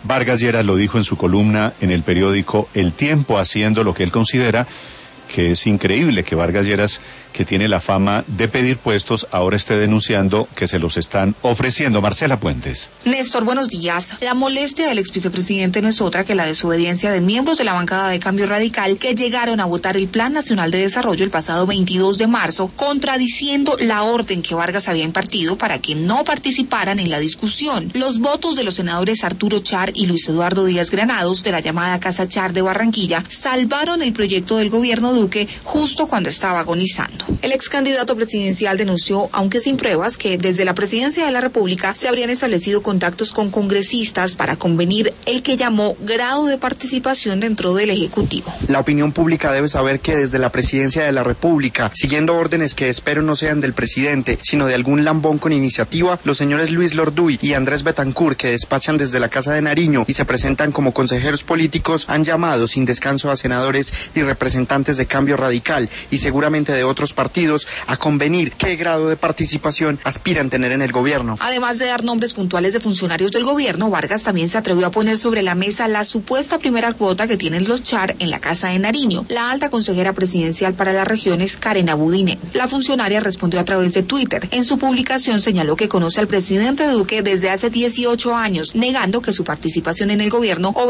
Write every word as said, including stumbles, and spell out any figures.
Vargas Lleras lo dijo en su columna en el periódico El Tiempo, haciendo lo que él considera que es increíble que Vargas Lleras, que tiene la fama de pedir puestos, ahora esté denunciando que se los están ofreciendo. Marcela Puentes. Néstor, buenos días. La molestia del ex vicepresidente no es otra que la desobediencia de miembros de la bancada de Cambio Radical que llegaron a votar el Plan Nacional de Desarrollo el pasado veintidós de marzo, contradiciendo la orden que Vargas había impartido para que no participaran en la discusión. Los votos de los senadores Arturo Char y Luis Eduardo Díaz Granados, de la llamada Casa Char de Barranquilla, salvaron el proyecto del gobierno Duque justo cuando estaba agonizando. El ex candidato presidencial denunció, aunque sin pruebas, que desde la presidencia de la República se habrían establecido contactos con congresistas para convenir el que llamó grado de participación dentro del Ejecutivo. La opinión pública debe saber que desde la presidencia de la República, siguiendo órdenes que espero no sean del presidente, sino de algún lambón con iniciativa, los señores Luis Lorduy y Andrés Betancourt, que despachan desde la Casa de Nariño y se presentan como consejeros políticos, han llamado sin descanso a senadores y representantes de Cambio Radical y seguramente de otros partidos a convenir qué grado de participación aspiran tener en el gobierno. Además de dar nombres puntuales de funcionarios del gobierno, Vargas también se atrevió a poner sobre la mesa la supuesta primera cuota que tienen los Char en la Casa de Nariño. La alta consejera presidencial para las regiones, Karen Abudinen. La funcionaria respondió a través de Twitter. En su publicación señaló que conoce al presidente Duque desde hace dieciocho años, negando que su participación en el gobierno